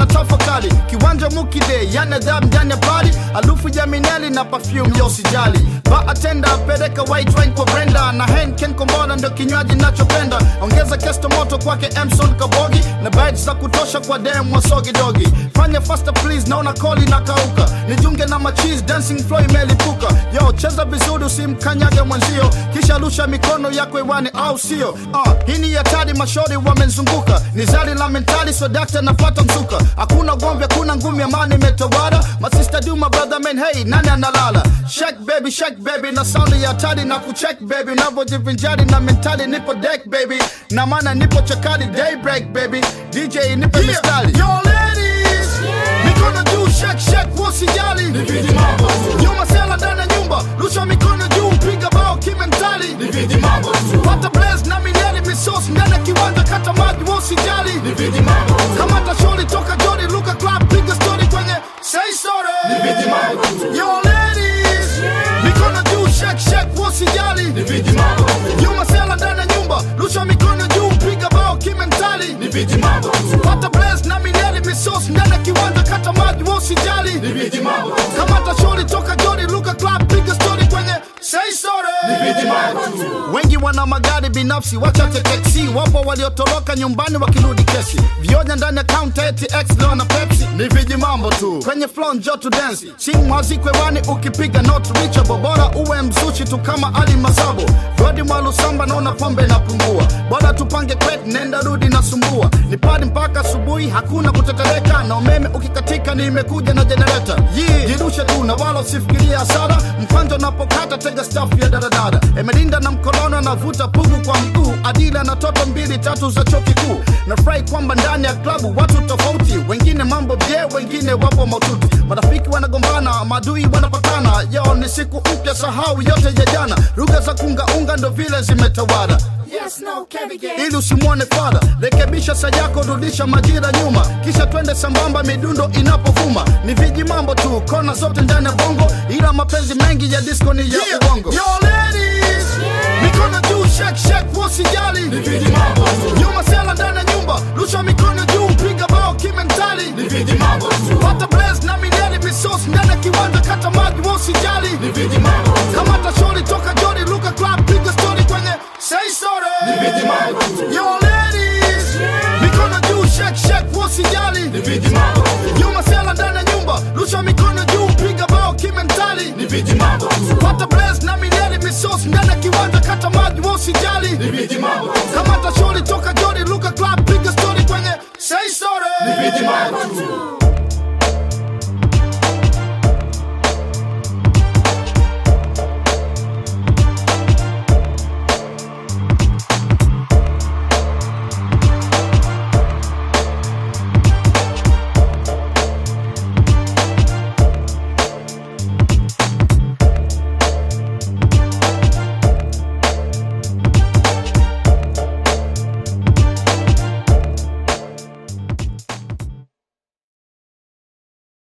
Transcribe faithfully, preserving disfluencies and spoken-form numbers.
na tafakari. Kiwanja mukide, yana dab ndani ya party. Alufu ya mineli na perfume yo sijali. Bartender peleka white wine kwa Brenda. Na hand Ken Kombona ndo kinywaji nachopenda. Ongeza kesto moto kwake Emson Kabogi. Na bites za kutosha kwa dem wa Sogi Dogi. Fanya faster please, naona koli na kauka. Nijunge na machiz, dancing flow imelipuka. Yo, cheza vizuri usimkanyage mwenzio. Kisha lusha mikono yako hewani au sio. uh, Hii ni hatari mashori wamenzunguka. Ni zari la mentali so dakta napata mzuka. Hakuna gombi, hakuna ngumi, amani imetawala. My sister do my brother man, hey, nani analala. Shake baby, shake baby, na sound ya hatari na kucheck baby. Unavojivinjari na mentali nipo deck baby. Na mana nipo chakali daybreak baby. D J nipo yeah. Mistali. Yo ladies, yeah. Mikono juu shake shake wasijali. Nividi mambo tu. Nyuma sela ndani ya nyumba. Lusha mikono juu piga bao kimentali. Nividi mambo tu. Pata blaze na mineli misos ndani ya kiwanja kata maji wasijali. Nividi mambo tu. Kamata sholi toka jori luka club piga story kwenye say sorry. Nividi mambo tu. Yo ladies, yeah. Mikono juu shake shake wasijali. Nividi mambo tu. Nyuma sela ndani ya nyumba. Lusha mikono juu piga bao kimentali. Nividi mambo tu. Pata blaze na mineli misos ndani ya kiwanja kata maji wasijali. Nividi mambo tu. Kamata sholi toka jori luka club piga story kwenye say sorry. Nividi mambo tu. Wengi wana magari binafsi wachache taxi. Wapo waliotoroka nyumbani wakirudi kesi. Vioja ndani ya counter eti X leo na Pepsi. Nividi mambo tu. Kwenye flow njoo to dance. Simu hazikwe wani ukipiga not reachable. Bora uwe mzushi tu kama Ali Masabo. Rodi mwalu samba naona pombe napungua. Bora tupange kwet nenda rudi na sumbua. Nipadi mpaka asubuhi hakuna kuteteleka. Na umeme ukikatika nimekuja na generator. Yeah. Jirushe tu na wala usifikiria hasara. Mkwanjo napokata tega staff ya daradara. Emelinda na mkolona navuta pugu kwa mguu. Adila na toto mbili tatu za choki kuu. Na fry kwamba ndani ya klabu watu tofauti. Wengine mambo bie, wengine wapo maututi. Marafiki wanagombana, madui wanapatana. Yo ni siku mpya sahau yote ya jana. Lugha za kunga unga ndo vile zimetawala. Yes, no, ili usimuone fara. Rekebisha saa yako, rudisha majira nyuma. Kisha twende sambamba midundo inapovuma. Ni viji mambo tu, kona zote ndani ya bongo. Ila mapenzi mengi ya disco ni ya yeah. Uongo. Yo ladies, yeah. Mikono juu shake shake wasijali. Ni viji mambo tu. Nyuma sela ndani ya nyumba. Lusha mikono juu piga bao kimentali. Ni viji mambo tu. Pata blaze na mineli misos ndani ya kiwanja kata maji wasijali. Ni viji mambo tu. Kamata sholi toka jori luka club piga story kwenye say sorry. Nividi mambo tu. Yo ladies, yeah. Mikono juu shake shake wasijali. Nividi mambo tu. Nyuma sela ndani ya nyumba. Lusha mikono juu piga bao kimentali. Nividi mambo tu. Pata blaze na mineli misos ndani ya kiwanja kata maji wasijali. Nividi mambo tu. Kamata sholi toka jori luka club piga story kwenye say sorry. Nividi mambo tu.